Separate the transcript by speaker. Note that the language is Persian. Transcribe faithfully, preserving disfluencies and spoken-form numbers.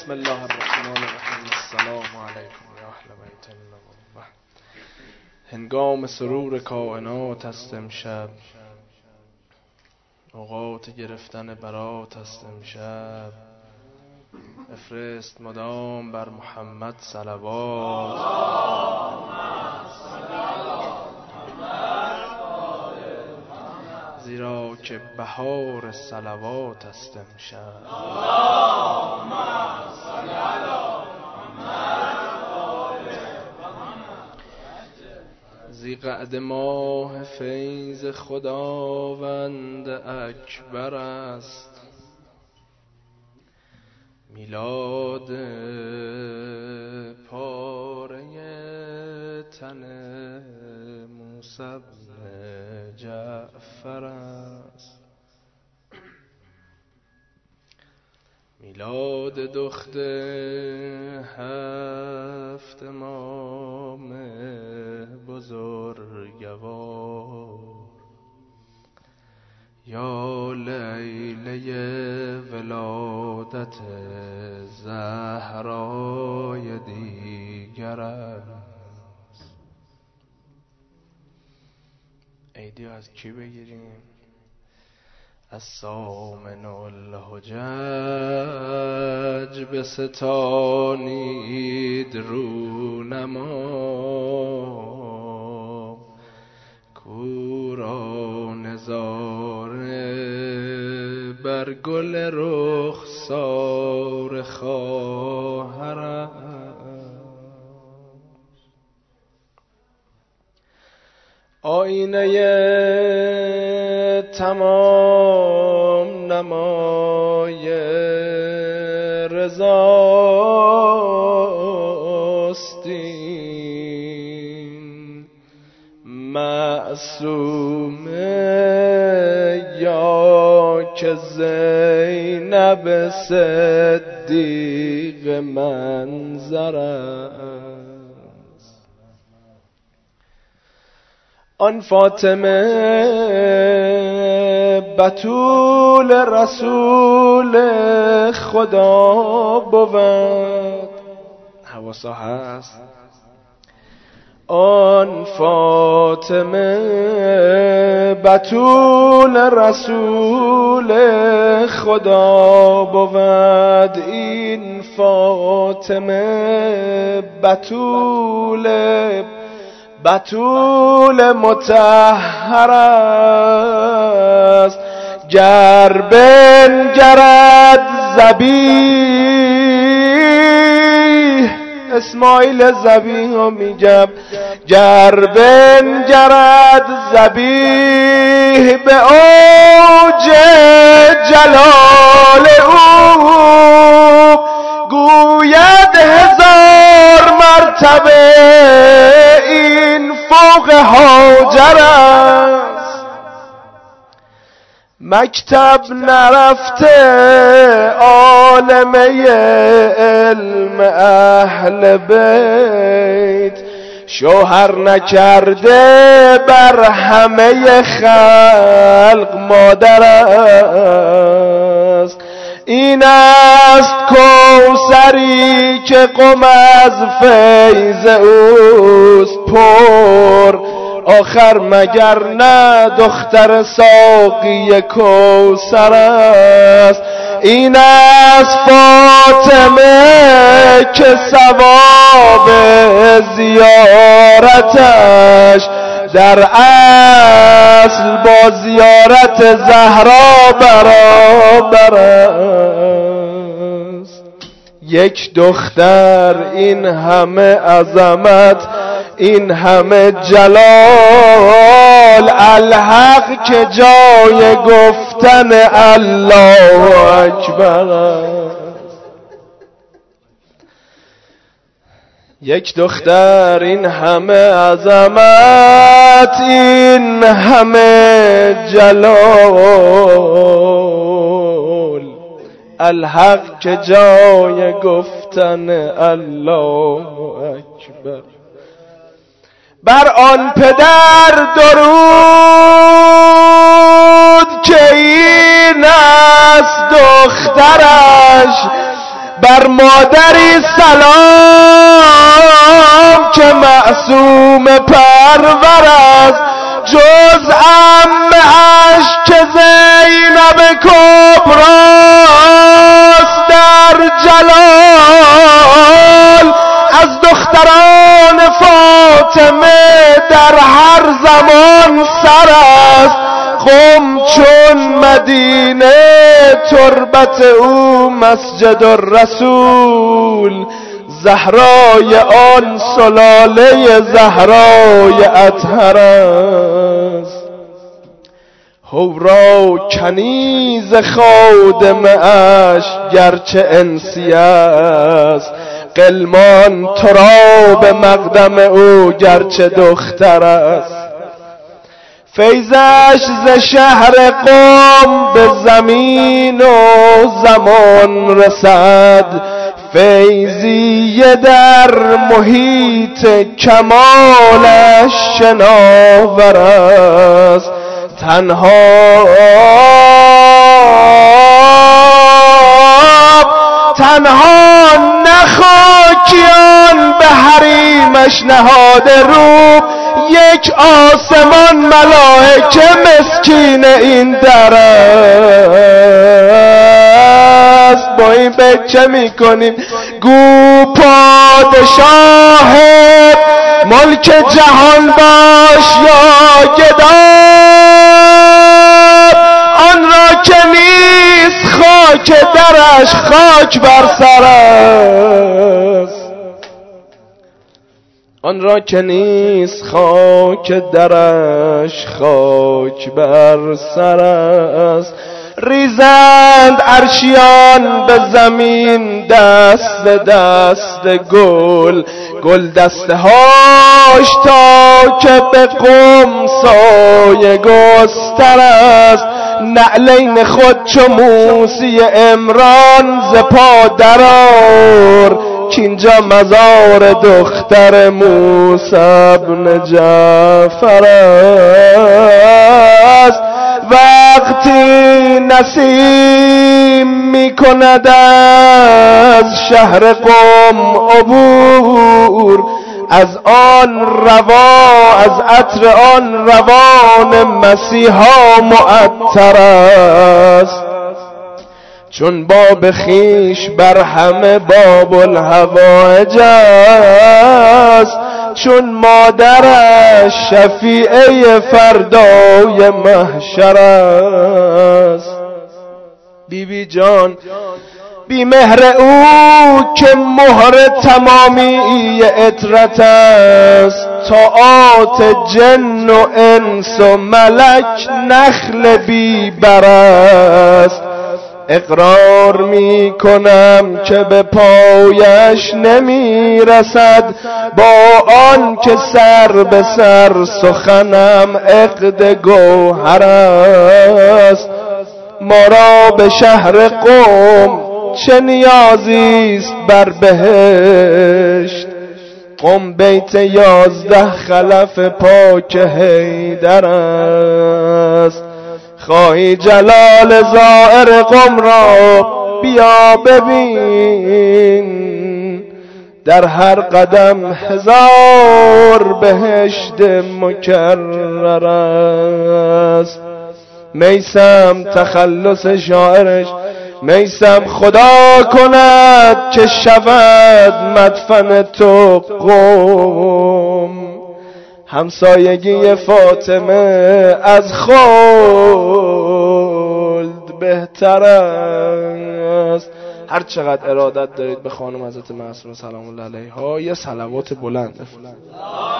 Speaker 1: بسم الله الرحمن الرحیم. السلام علیکم یا اهل بیت النبوة. هنگام سرور کائنات است امشب، اوقات گرفتن برات است امشب. بفرست مدام بر محمد صلوات، زیرا که بهار صلوات است امشب. زی قعد ماه فیض خداوند اکبر است، میلاد پاره تن موسی بن جعفر است. میلاد دخت هفت امام بزرگوار، یا لیله ولادت زهرای دیگر است. عیدی از کی بگیریم؟ از سامن الحجج بستانید رونما، کورا نظاره بر گل رخسار خواهرش. آینه تمام نمای رضاست این معصومه، یا که زینب صدیق منظر است. آن فاطمه بتول رسول خدا بود، حواسا هست. آن فاطمه بتول رسول خدا بود، این فاطمه بتول بتول مطهر است. گر بنگرد ذبیح، اسماعیل ذبیح رو میگم، گر بنگرد ذبیح به اوج جلال او، گوید هزار مرتبه این فوق هاجر است. مکتب نرفته عالمه علم اهل بیت، شوهر نکرده بر همه خلق مادر است. این است کوثری که قم از فیض اوست پر، آخر مگر نه دختر ساقی کوثر است. این است فاطمه که ثواب زیارتش در اصل با زیارت زهرا برابر است. یک دختر این همه عظمت، این همه جلال، الحق که جای گفتن الله اکبر است. یک دختر این همه عظمت، این همه جلال، الحق که جای گفتن الله اکبر. بر آن پدر درود که این است دخترش، بر مادری سلام که معصوم پرور است، جز عمه‌اش که زینب کبراست در جلال، از دختران فاطمه در هر زمان سر است. قم چون مدینه تربت او مسجد الرسول، زهرای آن سلاله زهرای اطهر است. هورا کنیز خادم اش گرچه انسی است، غلمان تراب مقدم او گرچه دختر است. فیضش ز شهر قم به زمین و زمان رسد، فیضی در محیط کمالش شناور است. تنها تنها نخاکیان به حریمش نهاده رو، یک آسمان ملائکه مسکین این در است. با این بیت چه میکنیم؟ گو پادشاه ملک جهان باش یا گدار، آن را که نیست خاک درش خاک بر سر است. آن را که نیست خاک درش خاک بر سر است. ریزند عرشیان به زمین دست دست گل، گل دسته هاش تا که به قم سایه گستر است. نعلین خود چو موسی عمران ز پا درآر، کینجا مزار دختر موسی ابن جعفر است. وقتی نسیم می کند از شهر قم عبور، از آن روا از عطر آن روان مسیحا معطر است. چون باب خیش بر همه باب الحوائج است، چون مادرش شفیعه فردای محشر است. بی بی جان بی مهر او که مهر تمامی عطرت است، طاعات جن و انس و ملک نخل بی بر است. اقرار می کنم که به پایش نمی رسد، با آن که سر به سر سخنم عقد گوهر است. ما را به شهر قم چه نیازیست بر بهشت، قم بیت یازده خلف پاک حیدر است. خواهی جلال زائر قم را بیا ببین، در هر قدم هزار بهشت مکرر است. میسم تخلص شاعرش، میسم خدا کند که شود مدفن تو قم. همسایگی فاطمه از خلد بهتر است. هر چقدر ارادت دارید به خانم حضرت معصومه سلام الله علیها یه صلوات بلند